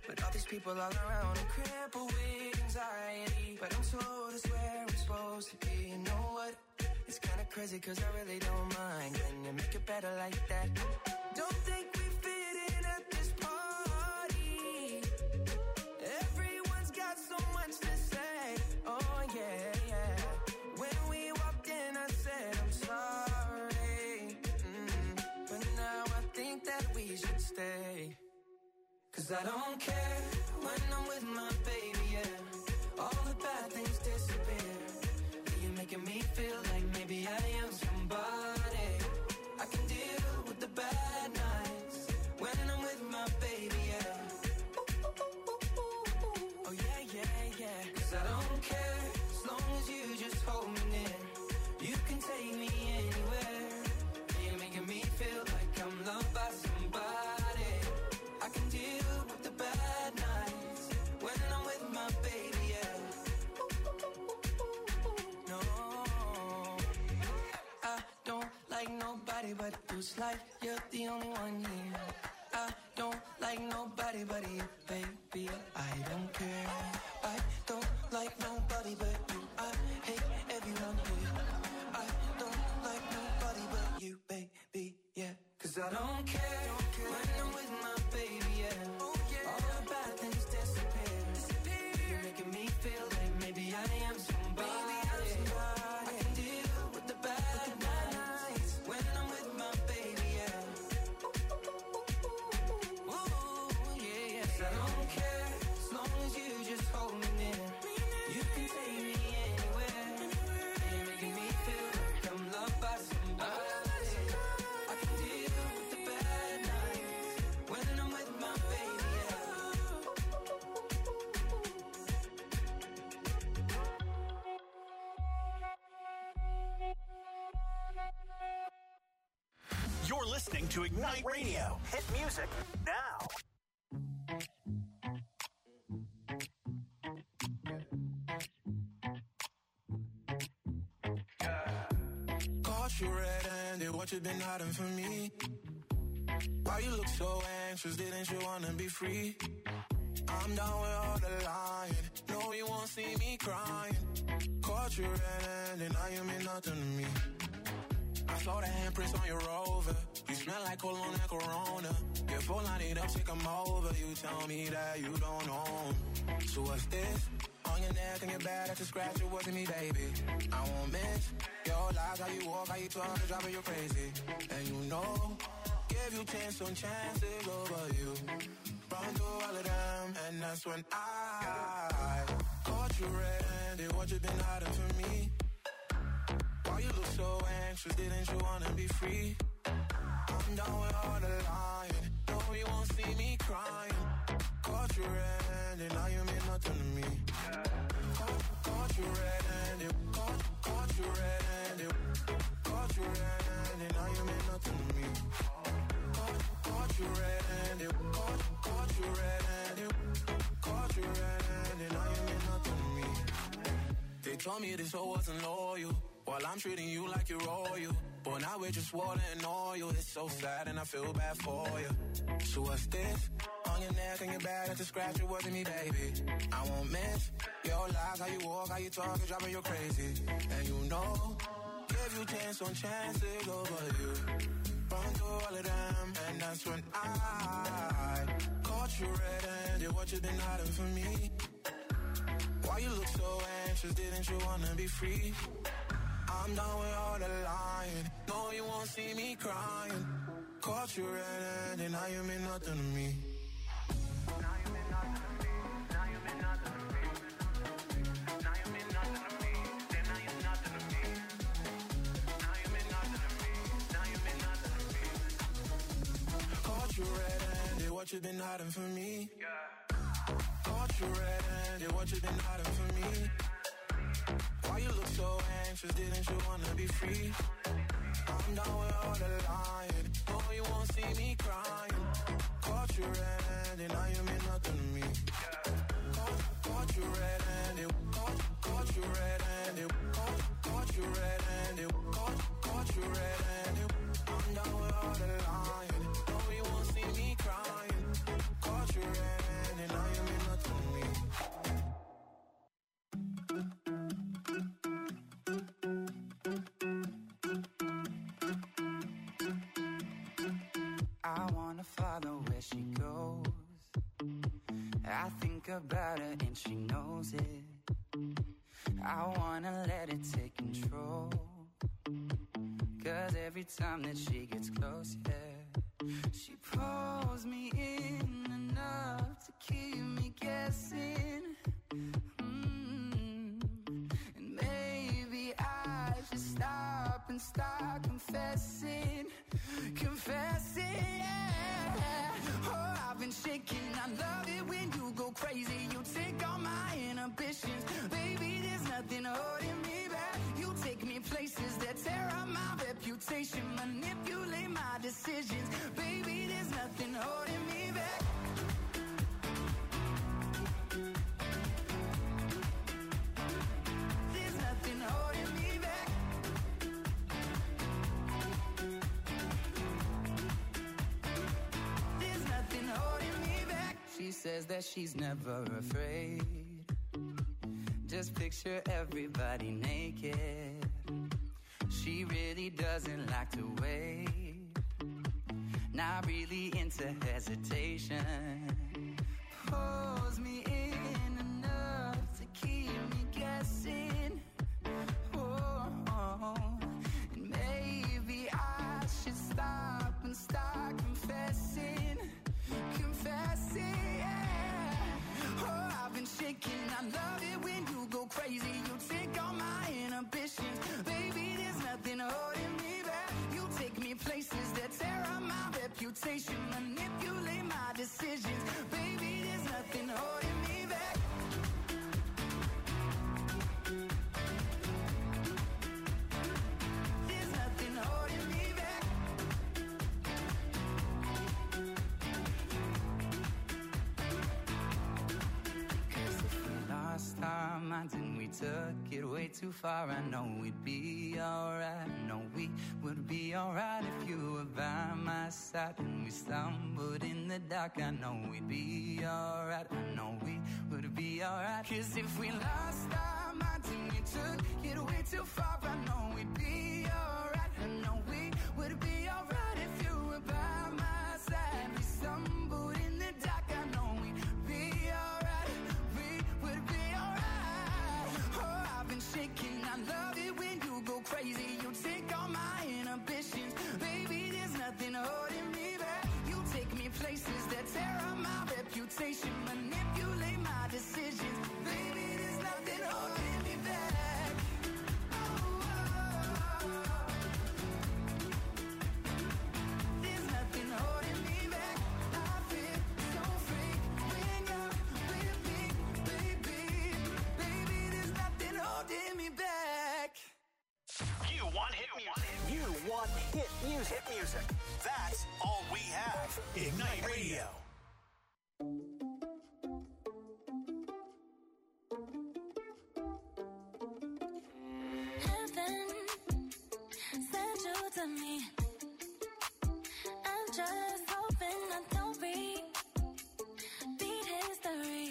But all these people all around, I'm crippled with anxiety. But I'm told it's where I'm supposed to be. You know what? It's kinda crazy cause I really don't mind. Can you make it better like that? Don't think we fit in at this party. Everyone's got so much to say. Oh yeah, yeah. When we walked in I said I'm sorry. But now I think that we should stay. Cause I don't care when I'm with my baby, yeah. All the bad things disappear. You're making me feel like maybe I am somebody. I can deal with the bad nights when I'm with my baby, yeah. Oh yeah, yeah, yeah. Cause I don't care as long as you just hold me near. You can take me anywhere. You're making me feel like I'm loved by somebody. I can deal with the bad nights when I'm with my baby, yeah. No, I don't like nobody but you. It's like you're the only one here. I don't like nobody but you, baby. I don't care. I don't like nobody but you. I hate everyone here. I don't like nobody but you, baby, yeah. Cause I don't care when I'm with my baby, yeah. All the bad things disappear. You're making me feel like maybe I am somebody. I can deal with the bad nights when I'm with my baby, yeah. Ooh, yeah, yeah. 'Cause I don't care as long as you just hold me near. You can take me anywhere. You're making me feel like I'm loved by somebody. I can deal with the bad nights when I'm with my baby, yeah. You're listening to Ignite Radio. Hit music now. Caught you red-handed, what you been hiding from me? Why you look so anxious, didn't you wanna be free? I'm down with all the lying, no you won't see me crying. Caught you red-handed, now you mean nothing to me. I saw the handprints on your Rover. You smell like cologne and Corona. Your phone line it up, take 'em over. You tell me that you don't know. So what's this? On your neck and your back, that's a scratch, it wasn't me, baby. I won't miss your lies, how you walk, how you talk, it's driving you crazy. And you know, give you chance on chances over you. Run through all of them, and that's when I caught you red-handed, what you been hiding from me? Why you look so anxious, didn't you wanna be free? I'm down with all the lying, no you won't see me crying. Caught you red-handed, now you mean nothing to me. Caught you red-handed, caught you red-handed, caught you red-handed, now you mean nothing to me. Caught you red-handed, caught you red-handed, caught you red-handed, now you mean nothing to me. They told me this hoe wasn't loyal, while I'm treating you like you're royal. But now we're just water and oil. It's so sad and I feel bad for you. So what's this? On your neck and your back, that's a scratch, it wasn't me, baby. I won't miss your lies, how you walk, how you talk, it's driving you crazy. And you know, give you chance on chances over you. Run through all of them, and that's when I caught you red-handed, what you been hiding from me? Why you look so anxious, didn't you wanna be free? I'm done with all the lying, no you won't see me crying. Caught you red-handed, now you mean nothing to me. Now you mean nothing to me, now you mean nothing to me. Now you mean nothing to me, then now you're nothing to me. Now you mean nothing to me, now you mean nothing to me. Caught you red-handed, what you been hiding from me? Caught you red-handed, what you been hiding from me? Why you look so anxious, didn't you wanna be free? I'm down with all the lying, no you won't see me crying. Caught you red-handed, now you mean nothing to me. Caught you red-handed, caught you red-handed, caught you red-handed, caught you red-handed. I'm down with all the lying, no you won't see me crying. Caught you red-handed, now I think about her and she knows it. I wanna let it take control. Cause every time that she gets close, yeah, she pulls me in enough to keep me guessing. And maybe I should stop and start confessing. Confessing, yeah. Oh, I've been shaking. I love it when you go crazy. You take all my inhibitions. Baby, there's nothing holding me back. You take me places that tear up my reputation. Manipulate my decisions. Baby, there's nothing holding me back. There's nothing holding me back. There's nothing holding me back. She says that she's never afraid. Just picture everybody naked. She really doesn't like to wait. Not really into hesitation. Pulls me in enough to keep me guessing. Oh, and maybe I should stop and start confessing. Confessing, yeah. Oh, I've been shaking. I love it when you go crazy. You take all my inhibitions. Baby, there's nothing holding me back. You take me places that tear up my reputation. Manipulate my decisions. Baby, there's nothing holding me back. There's nothing holding me back. Cause if we lost our minds and we took it way too far, I know we'd be alright. I know we would be alright if you were by my side. And we stumbled in the dark, I know we'd be alright. I know we would be alright. Cause if we lost our minds and we took it way too far, I know we'd be alright. I know we would be alright if you were by my side. We stumbled in the dark, I know we'd be alright. We would be alright. Oh, I've been shaking. I love it when you go crazy. You take all my inhibitions. Baby, there's nothing holding me back. You take me places that tear up my reputation. Manipulate my decisions. Baby, there's nothing holding me back. Oh, there's nothing holding me back. I feel so free when you're with me, baby. Baby, there's nothing holding me back. You want hit music. You want hit music. Hit music. That's all we have. Ignite Radio. Heaven sent you to me. I'm just hoping I don't repeat history.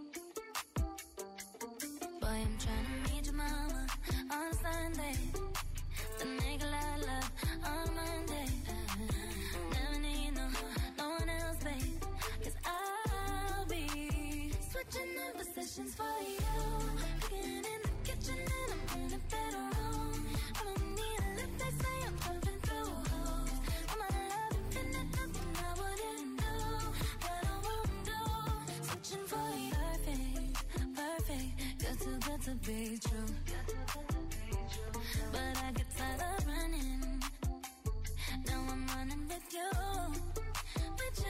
Boy, I'm trying to meet your mama on Sunday. To make a lot of love on Monday. Never need no one else, babe. Cause I'll be switching up positions for you. Cooking in the kitchen and I'm in the bedroom. I don't need a lip, they say I'm pumping through holes. I'm my love infinite, nothing I wouldn't do. That I won't do. Switching for you. Perfect, good to be true. But I get tired of running. Now I'm running with you.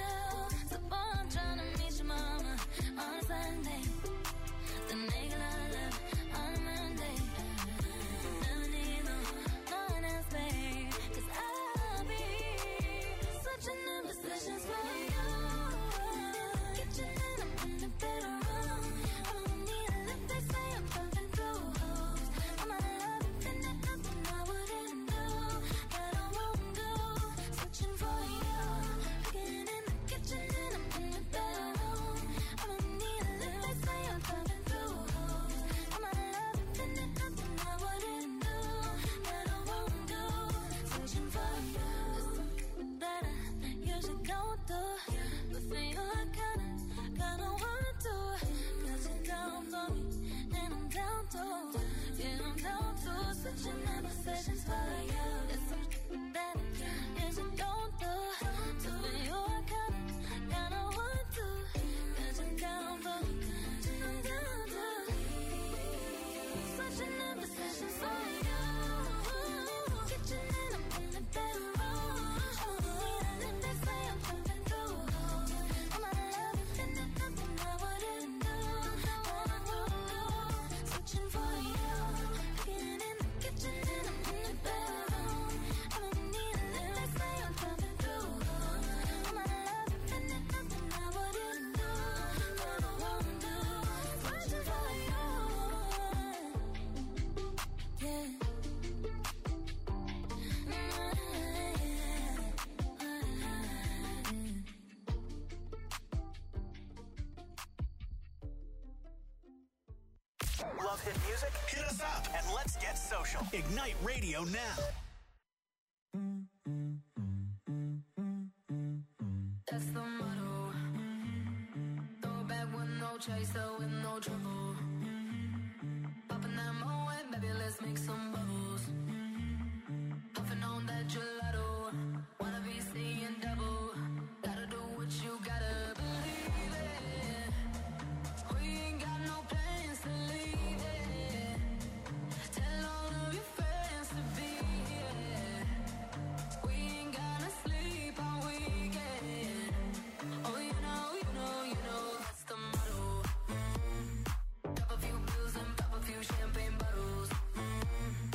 So boy, I'm trying to meet your mama on Sunday. To make a lot of Love hit music? Hit us up and let's get social. Ignite Radio now. That's the motto. Throw back with no chaser, with no trouble. Popping that Moet, baby, let's make some bubbles. Puffing on that gelato. Wanna be seeing double. Gotta do what you gotta believe it. We ain't got no plans to leave it. Tell all of your friends to be here. We ain't gonna sleep all weekend. Oh, you know, that's the motto. Drop a few pills and pop a few champagne bottles.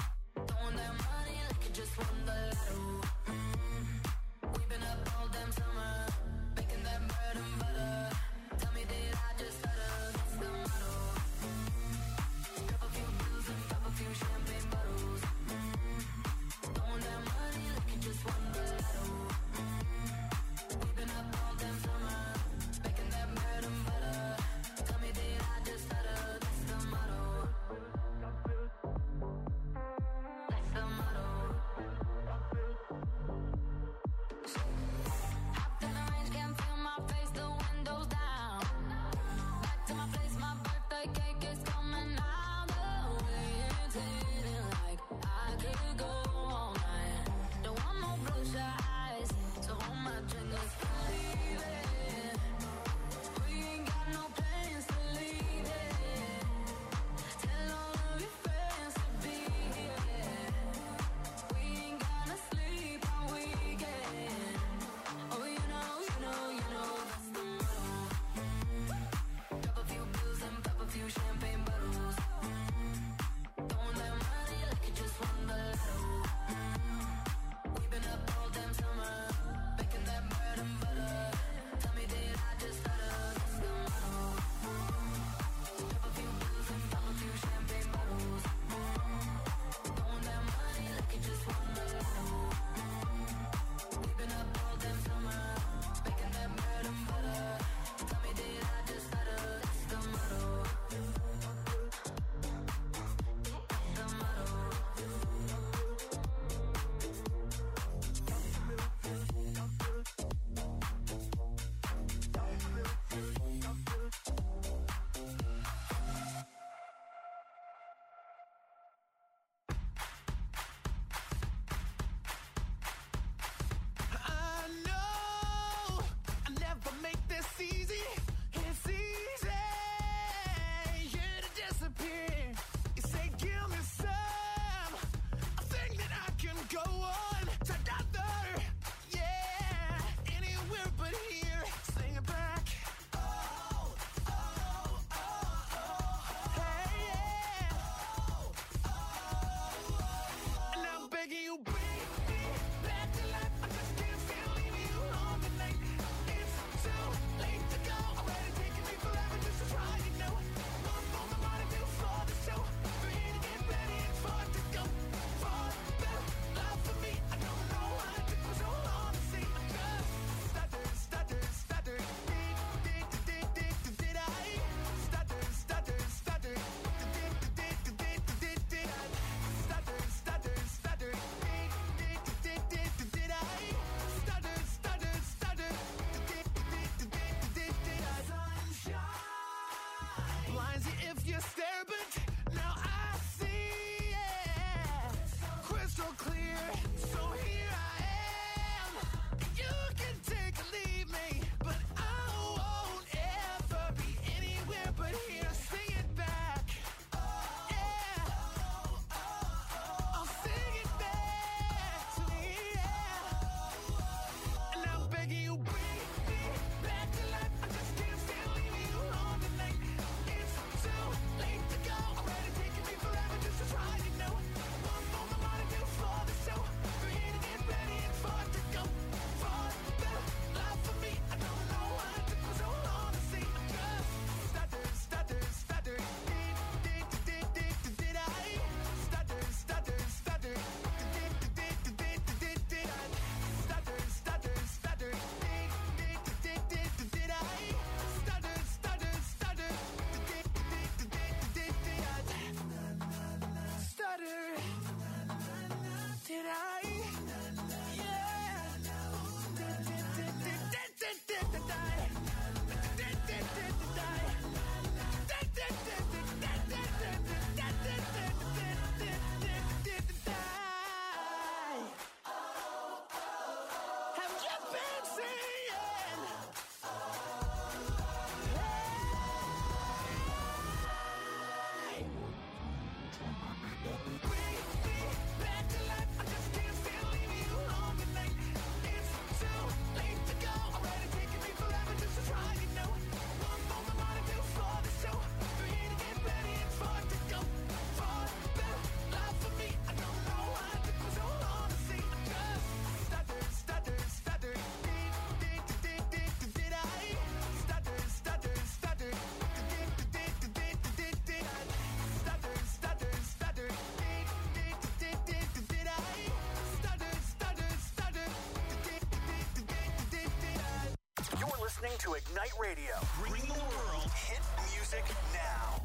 to Ignite Radio. Bring the world hit music now.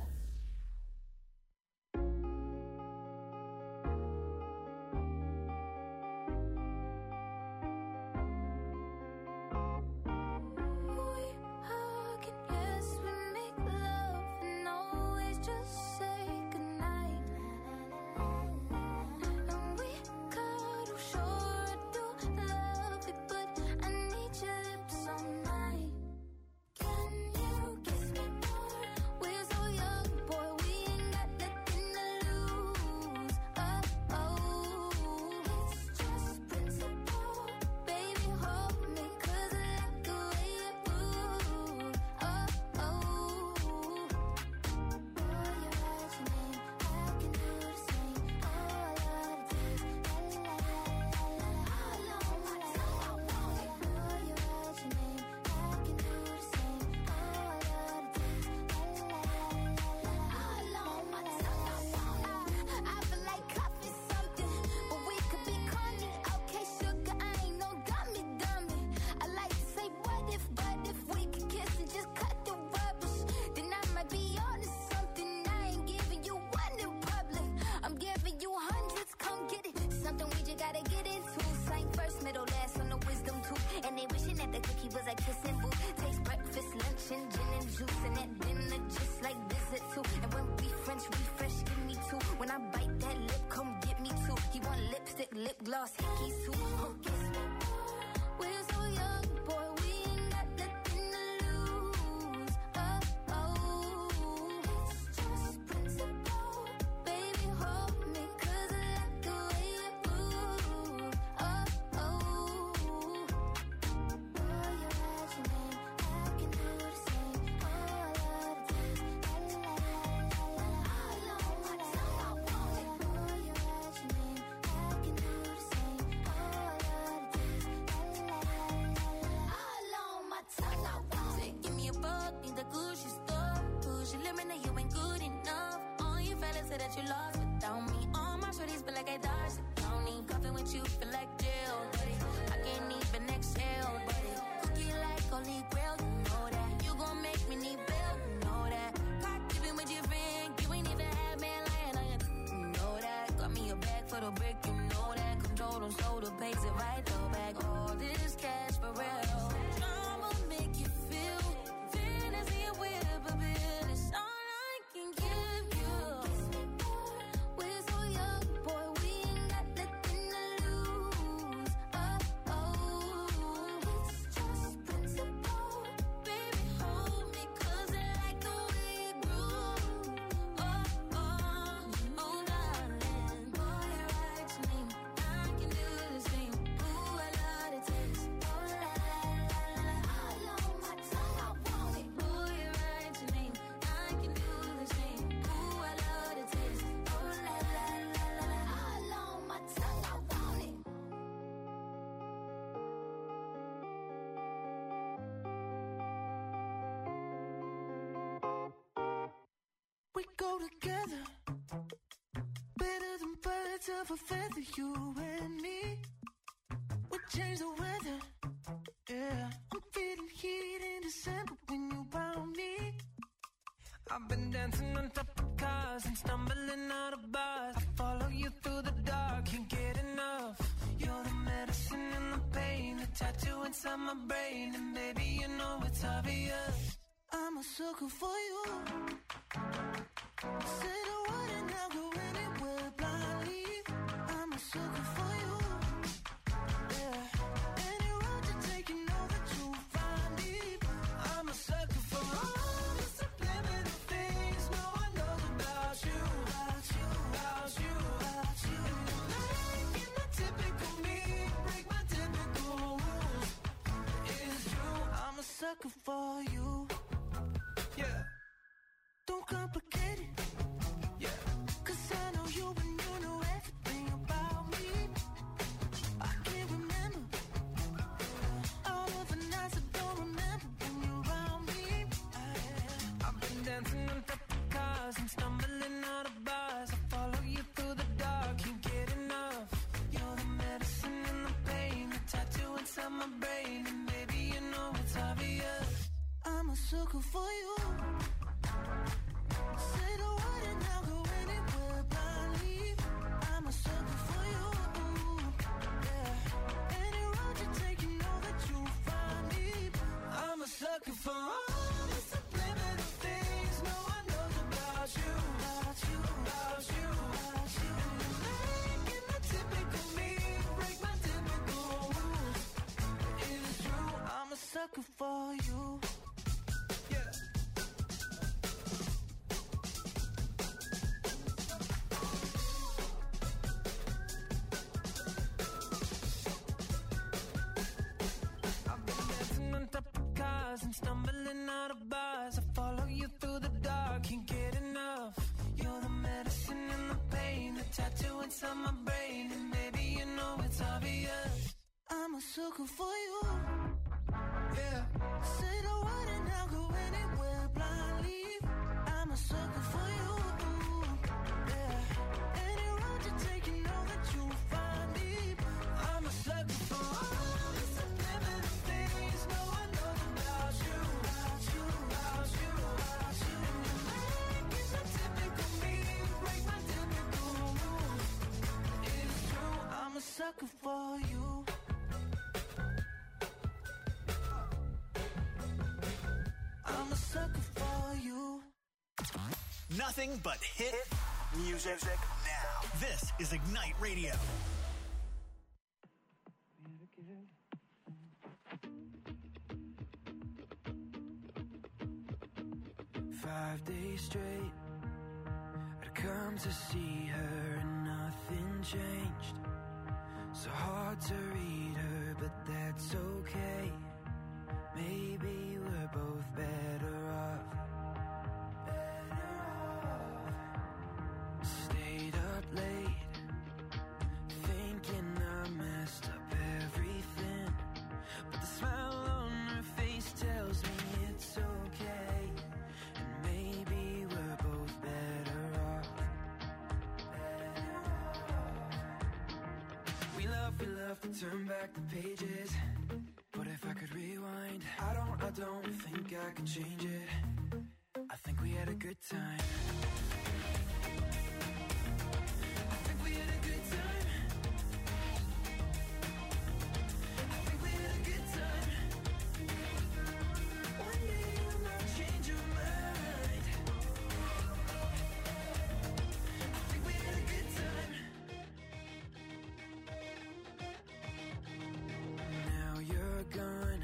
Together, better than birds of a feather, you and me. We change the weather, yeah. I'm feeling heat in December when you found me. I've been dancing on top of cars and stumbling out of bars. I follow you through the dark, can't get enough. You're the medicine and the pain, the tattoo inside my brain, and baby, you know it's obvious. I'm a sucker for you. Say the word and I'll go anywhere blindly. I'm a sucker for you. Yeah. Any road you take, you know that you'll find me. I'm a sucker for all the subliminal things no one knows about you. About you, about you, about you. And you're making the typical me break my typical rules. It's true. I'm a sucker for you. Yeah. Don't complicate it. Yeah. 'Cause I know you and you know everything about me. I can't remember all of the nights I don't remember when you're around me. I've been dancing on top of cars and stumbling out of bars. I follow you through the dark, can't get enough. You're the medicine and the pain, the tattoo inside my brain, and baby, you know it's obvious. sucker for you. Say the word and I'll go anywhere blindly. I'm a sucker for you. Yeah. Any road you take, you know that you'll find me. I'm a sucker for all the subliminal things no one knows about you. About you, about you, about you. Making the typical me break my typical rules. It is true, I'm a sucker for you. Yeah. I've been dancing on top of cars and stumbling out of bars. I follow you through the dark, can't get enough. You're the medicine and the pain, the tattoo inside my brain, and baby you know it's obvious. I'm a sucker for you. Yeah. Say the word and I'll go anywhere blindly. I'm a sucker for you. Yeah. Any road you take, you know that you'll find me. I'm a sucker for all the subliminal things no one knows about you. About you, about you, about you. Making the typical me break my typical rules. It's true, I'm a sucker for you. I'm a sucker for you. Nothing but hit music now. This is Ignite Radio. Five days straight, I'd come to see her and nothing changed. So hard to read her, but that's okay. Maybe we're both better off. Stayed up late, thinking I messed up everything. But the smile on her face tells me it's okay. And maybe we're both better off. We love to turn back the pages. But if I could rewind, I don't think I could change it. I think we had a good time. I think we had a good time. I think we had a good time. One day you might change your mind. I think we had a good time. Now you're gone,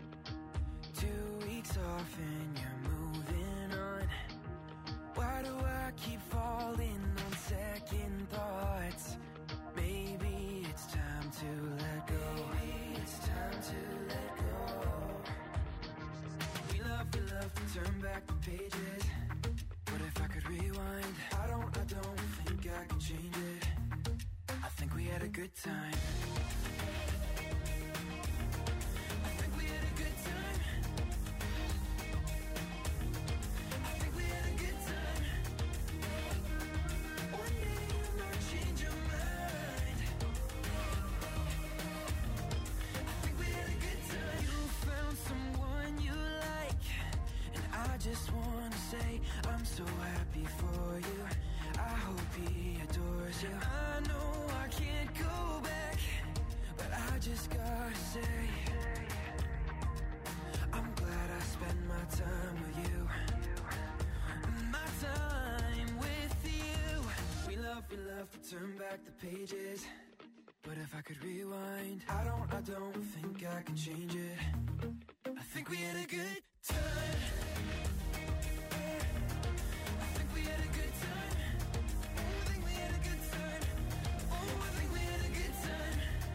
2 weeks off and you're moving on. Why do I keep falling on second thoughts? Maybe it's time to let go. Maybe it's time to let go. We love to turn back the pages. But if I could rewind, I don't think I can change it. I think we had a good time. I think we had a good time. I think we had a good time. One day you might change your mind. I think we had a good time. You found someone you like, and I just wanna say I'm so happy for you. I hope he adores you. I know I can't go back, but I just gotta say I'm glad I spent my time with you. My time with you. We love to turn back the pages. But if I could rewind, I don't think I can change it. I think we had a good time. I think we had a good time. I think we had a good time. Oh, I think we had a good time.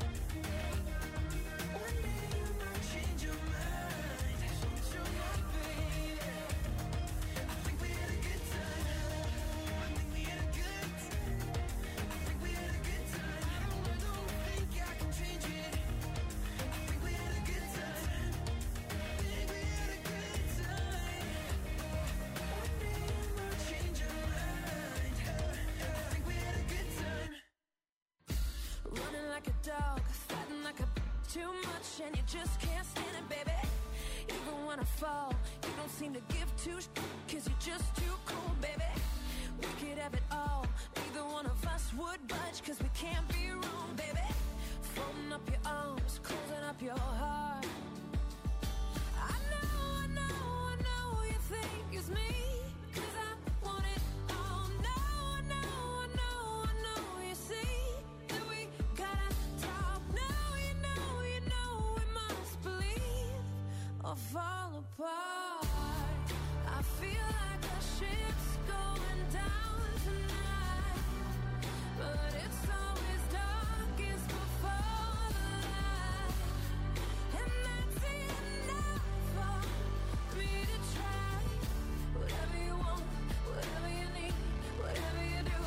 One day you might change your mind. Change your mind, baby. I think we had a good time. I think we had a good time. I think we had a good time. I don't think I can change it. I think we had a good time. I think we had a good time. One day you might change your mind. I think we had a good time. Running like a dog, fighting like a too much, and you just can't stand it, baby. Even when I fall, you don't don't seem to give two cause you're just too cool, baby. We could have it all, neither one of us would budge cause we can't be wrong, baby. Folding up your arms, closing up your heart. I know you think it's me cause I want it all. No, I know you see that we gotta talk. No, you know we must believe or fall apart. I feel like the ship's going down tonight, but it's always darkest before the light, and that's enough for me to try. Whatever you want, whatever you need, whatever you do,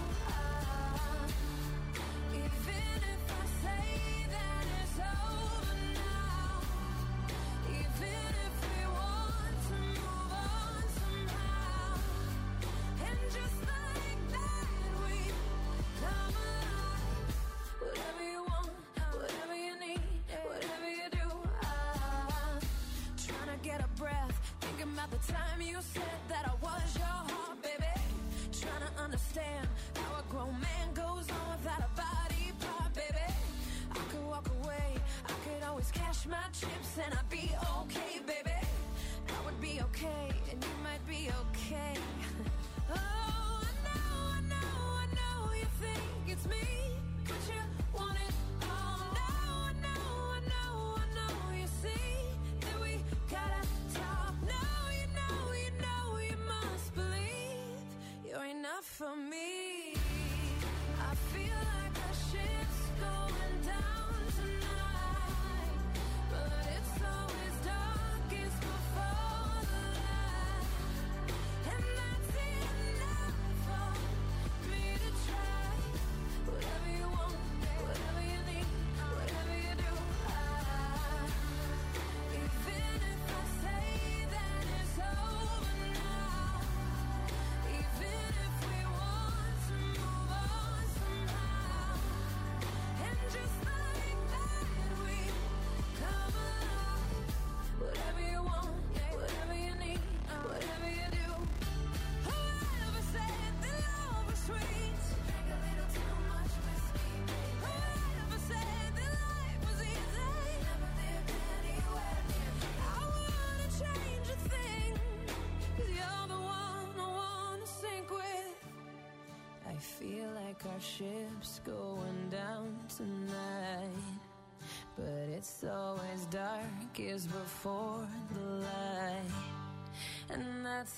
even if I say that it's over now, even if we want to move on somehow, and just like that we come alive. Whatever you want, whatever you need, whatever you do, trying to get a breath, thinking about the time you said that I was your heart, baby. Trying to understand how a grown man goes on without a body part, baby. I could walk away, I could always cash my chips and I'd be okay, baby. I would be okay, and you might be okay. Oh, I know you think it's me, but you want it all. No, I know you see that we gotta talk. No, you know you must believe you're enough for me. I feel like the ship's going down tonight, but it's always darkest before the light, and that's enough for me to try. Whatever you want, whatever you need, whatever you do, even if I say that it's over now, even if we want to move on somehow, and just like that we come alive. Whatever you want, whatever you need, whatever you do. Whoever said that love was sweet? Drink a little too much whiskey. Whoever said that life was easy? Never lived anywhere near me. I wanna change a thing, cause you're the one I wanna sink with. I feel like our ship's going down tonight, but it's always darkest before the light, and that's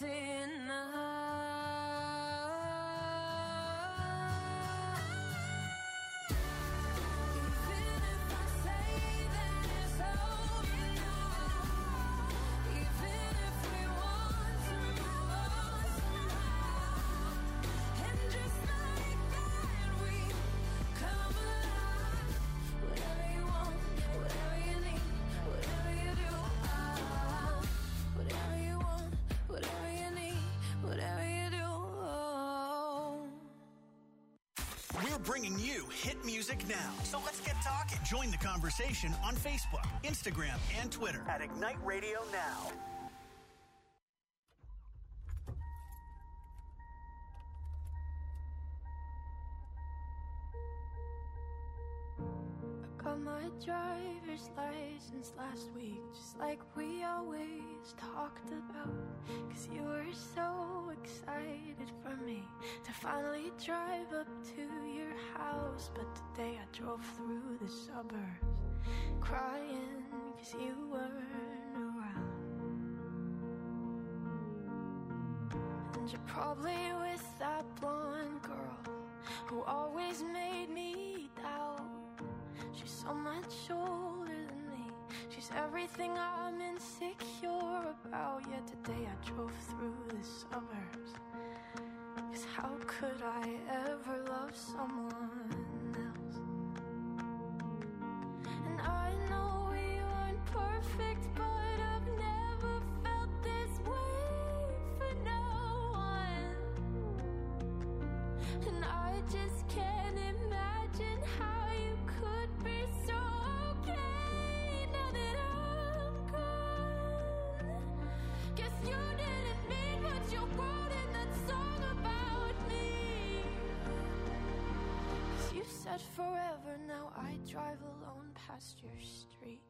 enough. Even if I say that it's over now, even if we want to move on somehow, and just like that we come alive. Whatever you want, whatever you need, whatever you do, whatever you want, whatever you need, whatever you do. We're bringing you hit music now. So let's get talking. Join the conversation on Facebook, Instagram, and Twitter at Ignite Radio Now. Got my driver's license last week, just like we always talked about. Cause you were so excited for me to finally drive up to your house. But today I drove through the suburbs crying cause you weren't around. And you're probably with that blonde girl who always made me doubt. She's so much older than me. She's everything I'm insecure about. Yet today I drove through the suburbs. Cause how could I ever love someone else? And I know we aren't perfect, but I've never felt this way for no one. And I just can't imagine how you could be so okay now that I'm gone. Guess you said forever, now I drive alone past your street.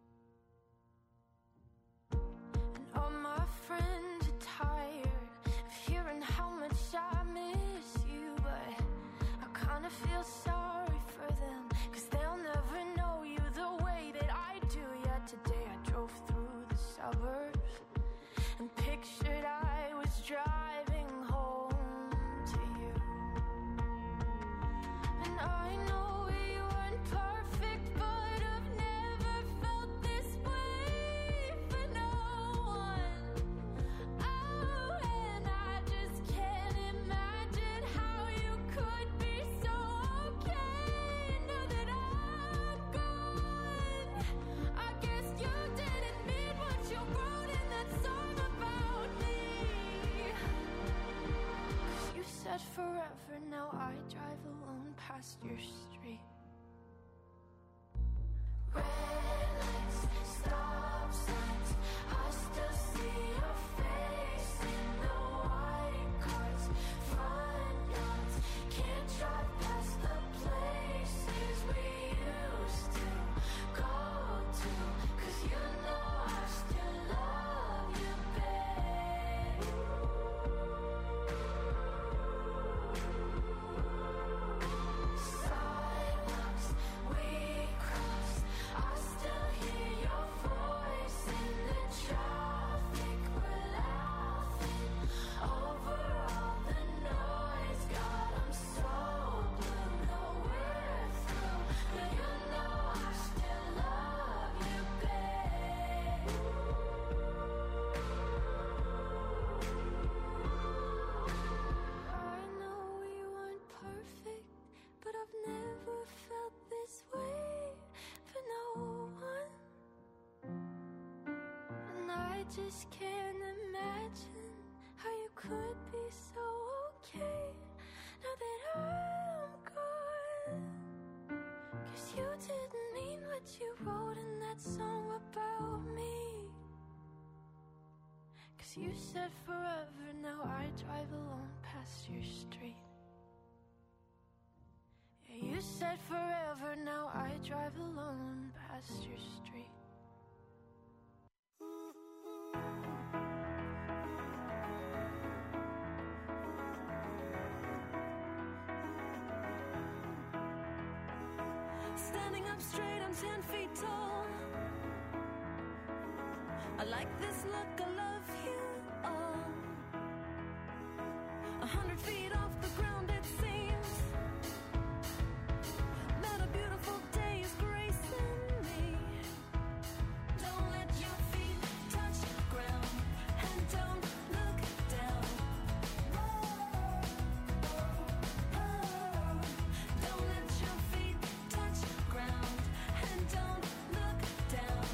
And all my friends are tired of hearing how much I miss you, but I kinda feel sorry for them, 'cause they'll never know you the way that I do. Yet today I drove through the suburbs and pictured I was driving home to you. And I know we weren't perfect, but I've never felt this way for no one. Oh, and I just can't imagine how you could be so okay now that I'm gone. I guess you didn't mean what you wrote in that song about me. 'Cause you said forever, now I drive alone past your street. Red lights, stop signs, I still see your face in the white cars, front yards. Can't drive past the places we used to go to, 'cause you know I still love you, babe. Sidewalks we crossed, I still hear your voice in the traffic. We're laughing over all the noise. God, I'm so blue. No, we're through, but you know I still love you, babe. I know we weren't perfect, but I've never felt this way for no one. And I just can't imagine how you could be so okay now that I'm gone. 'Cause you didn't mean what you wrote in that song about me. 'Cause you said forever, now I drive alone past your street. Yeah, you said forever, now I drive alone past your street. Standing up straight, I'm 10 feet tall. I like this look, I love you all. 100 feet off the ground, it seems. Met a beautiful day is gracing me. Don't let your feet touch the ground, and don't look down. Don't let your feet touch the ground, and don't look down.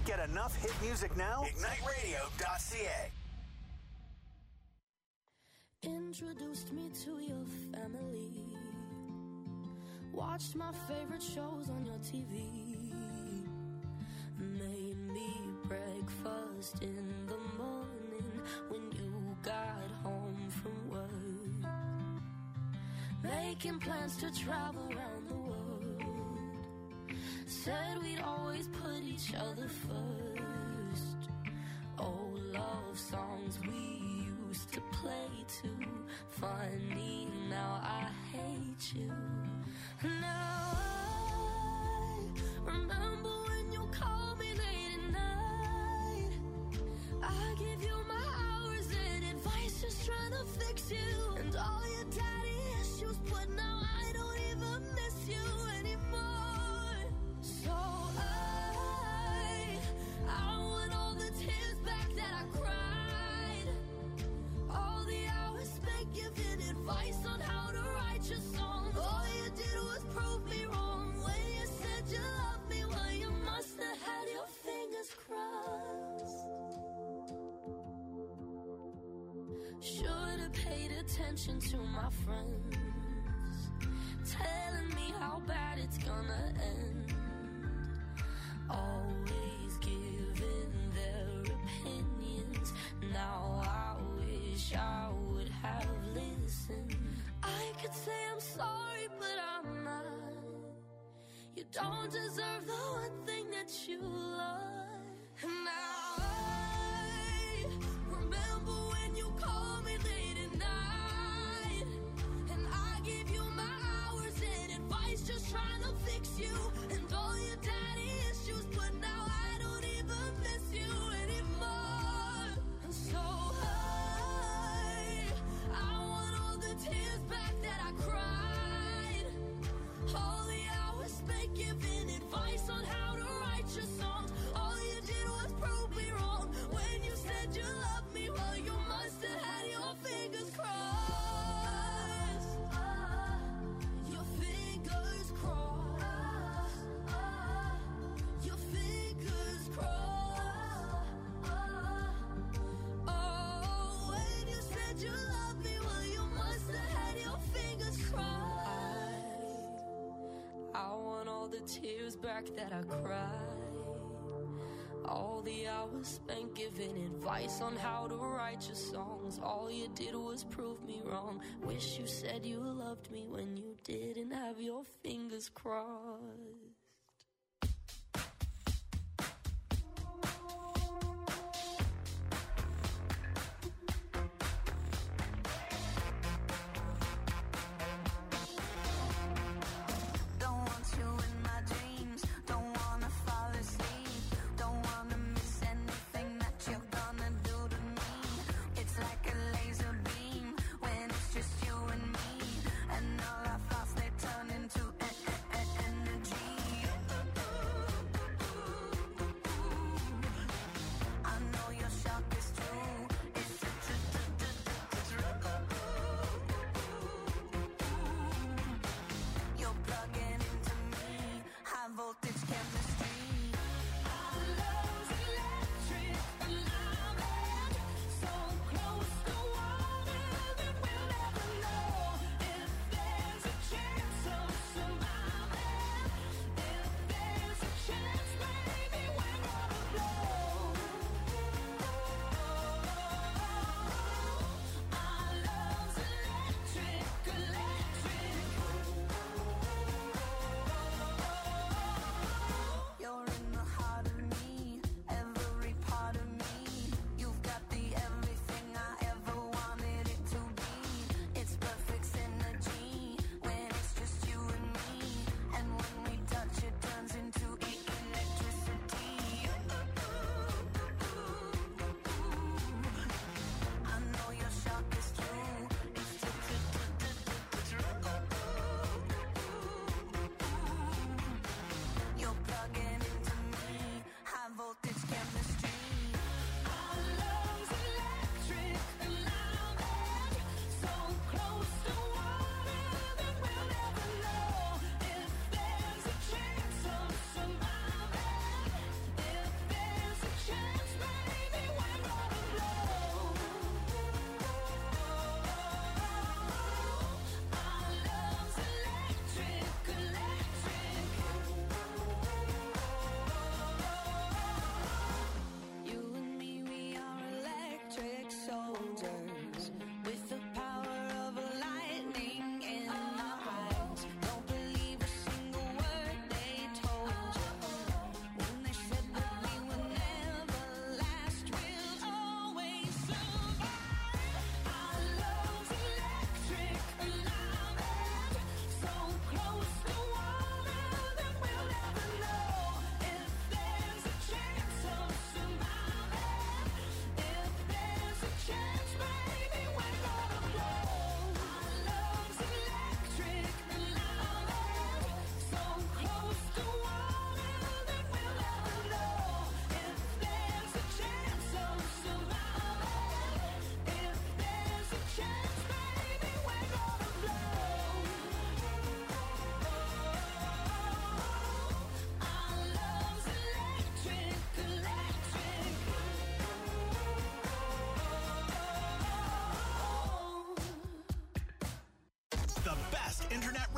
get enough hit music now? IgniteRadio.ca. Introduced me to your family. Watched my favorite shows on your TV. Made me breakfast in the morning when you got home from work. Making plans to travel around the world. Said we'd always put each other first. Old love songs we used to play too. Funny, now I hate you. Now I remember when you called me late at night. I give you my hours and advice, just trying to fix you. And all your daddy issues, but now I don't even miss you anymore. So I want all the tears back that I cried. All the hours spent giving advice on how to write your songs. All you did was prove me wrong when you said you loved me. Well, you must have had your fingers crossed. Should have paid attention to my friends, telling me how bad it's gonna end. Always giving their opinions. Now I wish I would have listened. I could say I'm sorry, but I'm not. You don't deserve the one thing that you love. And now I remember when you called me late at night. And I gave you my hours and advice, just trying to fix you. And all your daddy issues, but now I don't even miss you anymore. And so I want all the tears back that I cried. All the hours spent giving advice on how to write your songs. All you did was prove me wrong when you said you loved me. Well, you must have had your fingers crossed. Your fingers crossed. Your fingers crossed. Oh, when you said you loved me, well, you must have had your fingers crossed. I want all the tears back that I cried. All the hours spent giving advice on how to write your songs. All you did was prove me wrong. Wish you said you loved me when you didn't have your fingers crossed. Don't want you in my dreams. Don't wanna fall asleep. Don't wanna miss anything that you're gonna do to me. It's like a laser beam when it's just you and me. And all our thoughts, they turn into energy.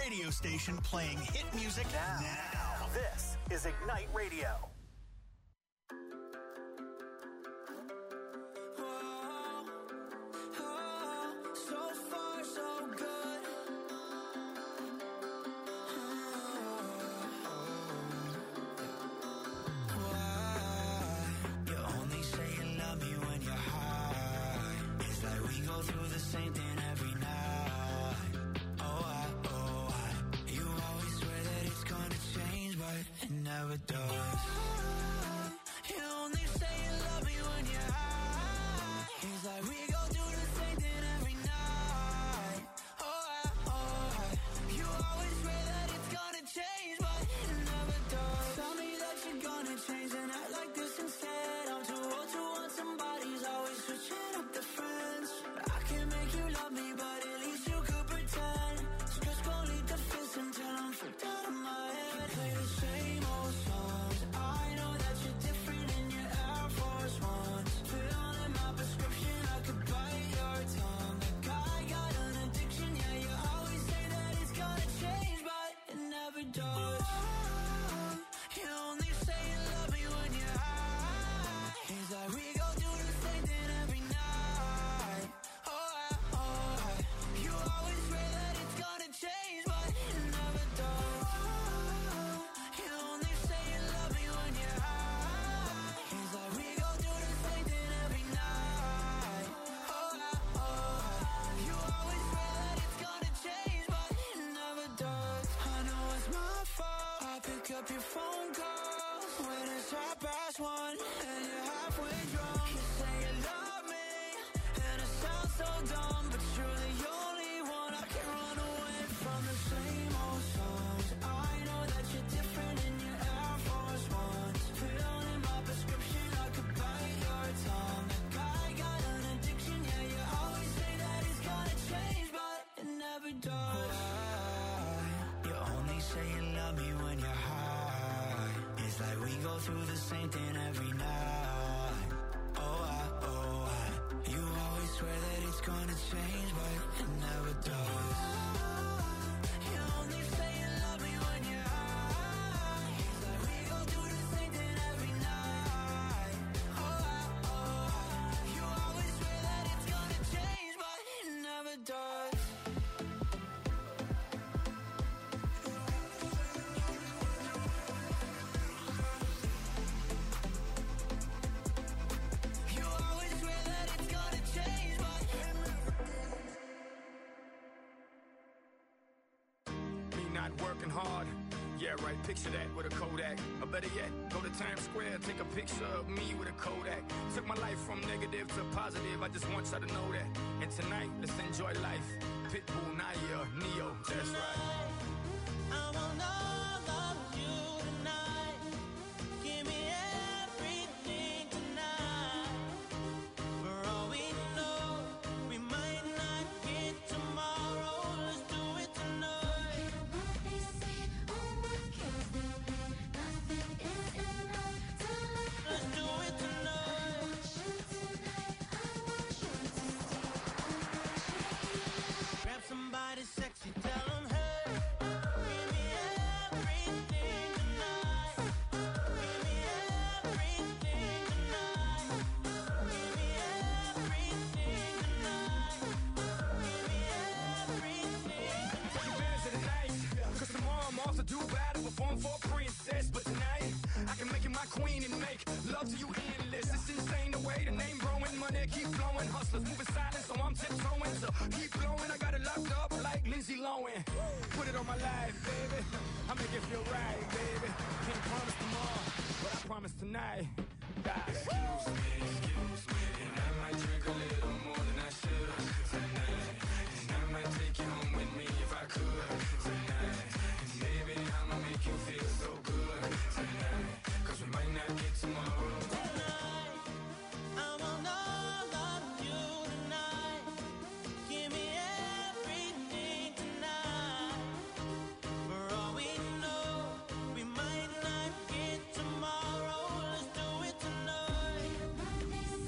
radio station playing hit music now. This is Ignite Radio. Through the same thing every night. You always swear that it's gonna change, but it never does. You only say you love me when you're high. It's like we go through the same thing every night. You always swear that it's gonna change, but it never does. Working hard, yeah right, picture that with a Kodak. Or better yet, go to Times Square, take a picture of me with a Kodak. Took my life from negative to positive, I just want y'all to know that. And tonight, let's enjoy life. Pitbull, Naya, Neo, that's right. I want all of you tonight. Give me everything tonight. For all we know, we might not get tomorrow. Let's do it tonight. Somebody sexy, tell them, hey, give me everything tonight. Give me everything tonight. Give me everything tonight. Give me everything. Take advantage of the night, cause tomorrow I'm off to do battle, perform for a princess. But tonight, I can make you my queen and make love to you endless. It's insane the way the name growing, money keep flowing. Hustlers moving silent, so I'm tiptoeing. So keep blowing, I got it locked up like Lindsay Lohan. Put it on my life, baby. I make it feel right, baby. Can't promise tomorrow, but I promise tonight. Excuse me, and I might drink a little more than I should tonight. And I might take you home with me if I could tonight. And baby, I'ma make you feel so good tonight. Cause we might not get tomorrow. Tonight, I want all of you tonight. Give me everything tonight. For all we know, we might not get tomorrow. Let's do it tonight.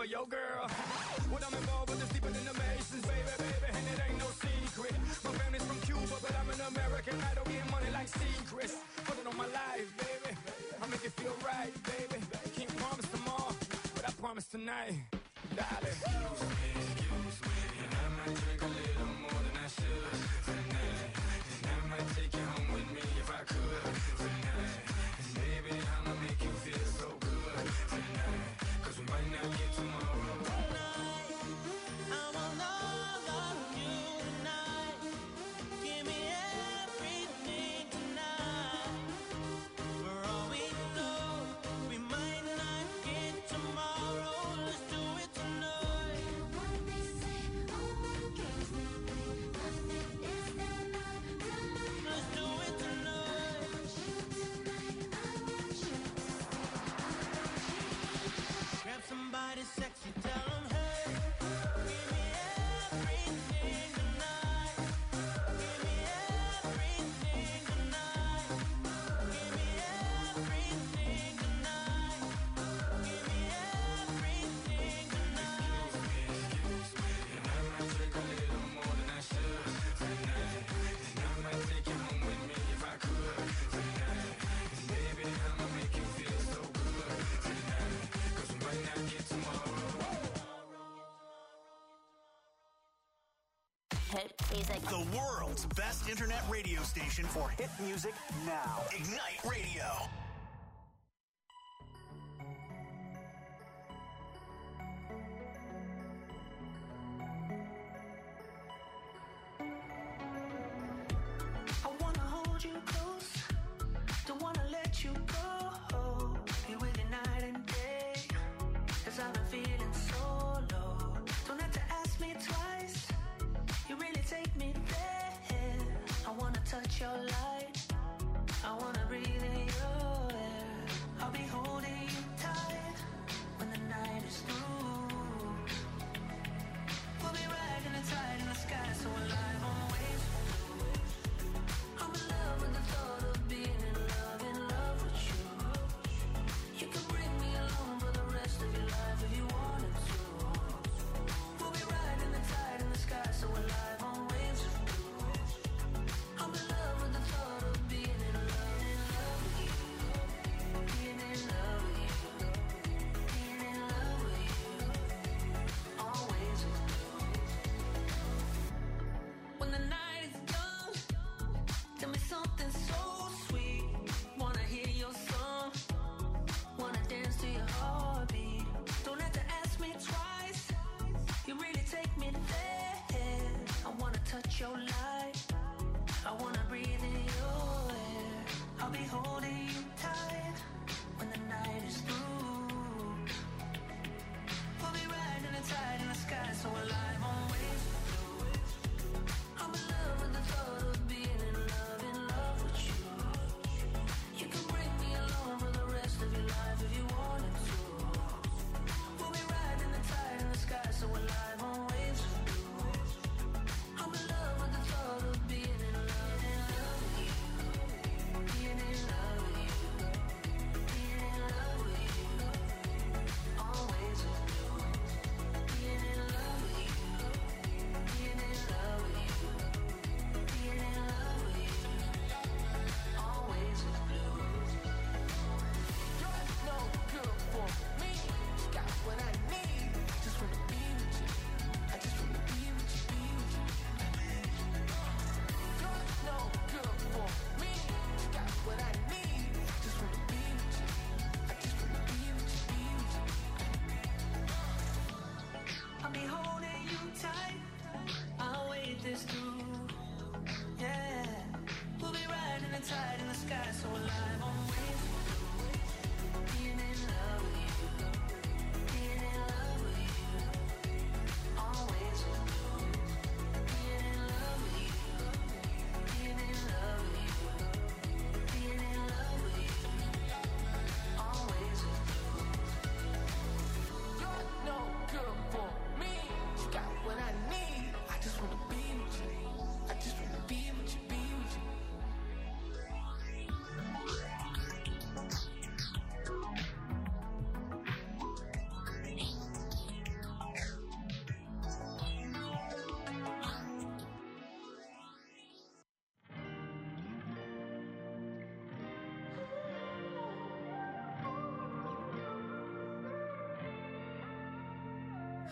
your girl. What I'm involved with is deeper than the Masons, baby, baby, and it ain't no secret. My family's from Cuba, but I'm an American. I don't get money like secrets. Put it on my life, baby. I make it feel right, baby. Can't promise tomorrow, but I promise tonight, darling. Excuse me, and I might drink a little more than I should tonight. And I might take you home with me if I could tonight. And baby, I'ma make you feel so good tonight. 'Cause we might not get tomorrow. Tonight, I want all of you tonight. Give me everything tonight. For all we know, we might not get tomorrow. Let's do it tonight. Let's do it tonight. Grab somebody sexy, tell them, hey, give me everything tonight. Give me everything tonight. Give me everything tonight. Give me everything tonight. Excuse me, and I might drink a little more than I should tonight. And I might take you home with me if I could tonight. And baby, I'ma make you feel so good tonight. 'Cause we might not get tomorrow. Hit music. The world's best internet radio station for hit music now. Ignite Radio. I wanna hold you close, don't wanna let you go. Be with you night and day, 'cause I've been feeling so low. Don't have to ask me twice, you really take me there. I wanna touch your light, I wanna breathe in your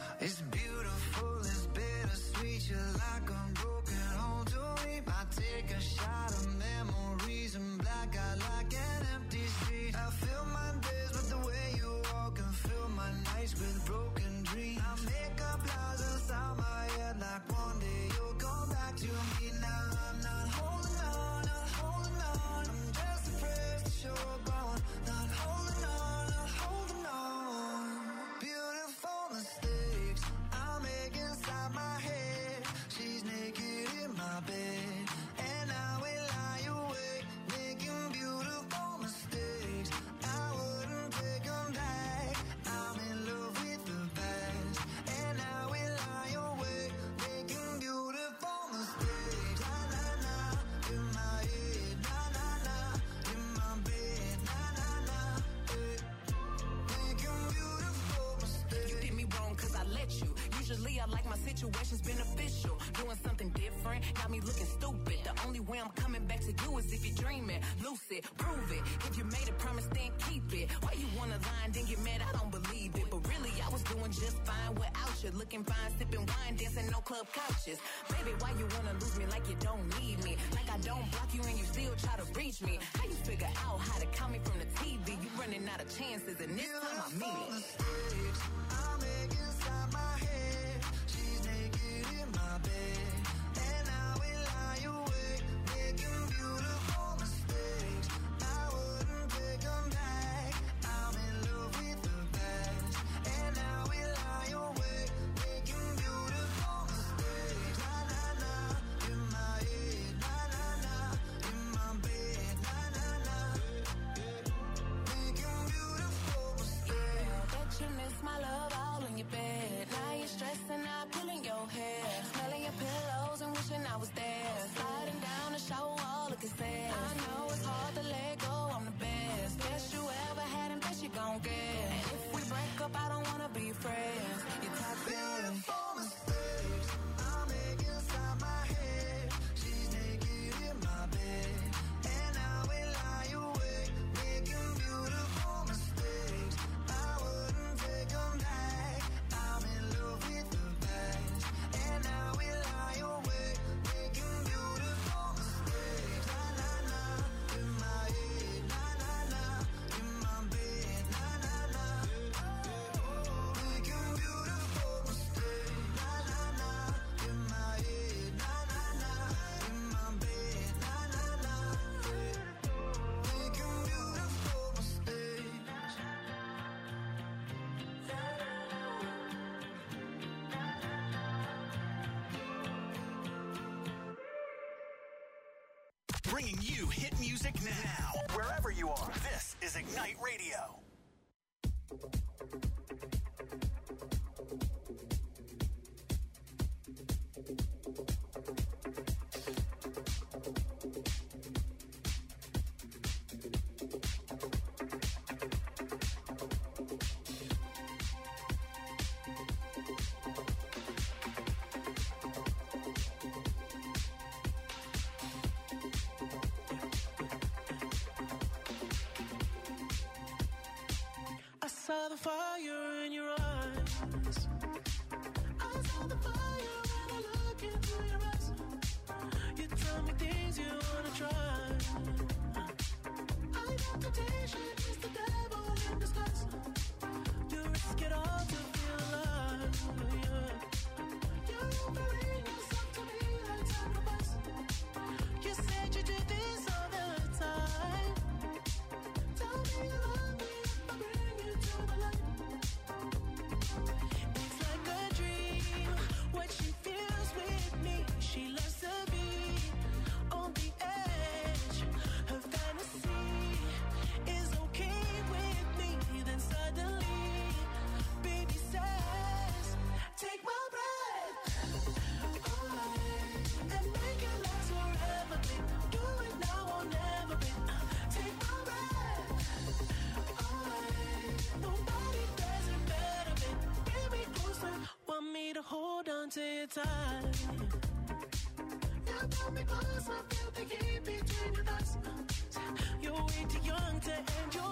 It's beautiful, it's bittersweet. You're like a broken home to me. I take a shot of memories and black out like an empty street. I fill my days with the way you walk and fill my nights with broken dreams. I make up lies inside my head like one day you'll come back to me. Now I'm not holding on, not holding on. I'm just afraid to show up on. Not holding on, not holding on. Beautiful mistakes I make inside my head. She's naked in my bed, and I will lie awake, making beautiful mistakes. I wouldn't take them back. I'm in love with the past, and I will lie awake, making beautiful mistakes. Na na na, in my head, na na na, in my bed, na na na, making beautiful mistakes. You did me wrong cause I let you. Usually I like my situations beneficial. Doing something different got me looking stupid. The only way I'm coming back to you is if you're dreaming. Lucid, prove it. If you made a promise, then keep it. Why you wanna lie and then get mad? I don't believe it. But really, I was doing just fine without you. Looking fine, sipping wine, dancing no club couches. Baby, why you wanna lose me like you don't need me? Like I don't block you and you still try to reach me. How you figure out how to count me from the TV? You running out of chances and this time I mean it. Mistakes I make inside my head. She's naked in my bed, and I will lie awake, making beautiful mistakes. I wouldn't take them back. I'm in love with the past, and I will lie awake, making beautiful mistakes. Na na na, in my head, na na na, in my bed, na na na, making beautiful mistakes. Bet you miss my love all in your bed. Now you're stressing out, pulling your hair, smelling your pillows and wishing I was there. Sliding down the shower wall, looking sad. I know it's hard to let go, I'm the best. Best you ever had and best you gon' get. And if we break up, I don't wanna be friends. You're toxic. Beautiful mistakes I make inside my head. She's naked in my bed, and I will lie awake, making beautiful mistakes. I wouldn't take them back. I'm in love with the past, and I will lie awake, making beautiful mistakes. Na na na, in my head, na na na, in my bed, na na na, making beautiful mistakes. Na na na, in my head, na na na, in my bed, na na na, making beautiful mistakes. Bringing you hit music now. Wherever you are, this is Ignite Radio. I saw the fire in your eyes. I saw the fire when I look into your eyes. You tell me things you wanna try. I know temptation is the devil in disguise. You risk it all to feel alive. Yeah. You're offering yourself to me like sacrifice. You said you do this all the time. Tell me you love me if I bring you to the light. It's like a dream, what she feels with me. She loves to be on the edge. Her fantasy is okay with me. Then suddenly, baby says, take my breath away and make it last forever, babe. Do it now or never, babe. Take my breath away. Nobody does it better, babe. Bring me closer, want me to hold on to you tight. You pull me close, I feel the heat between your thighs. You're way too young to end your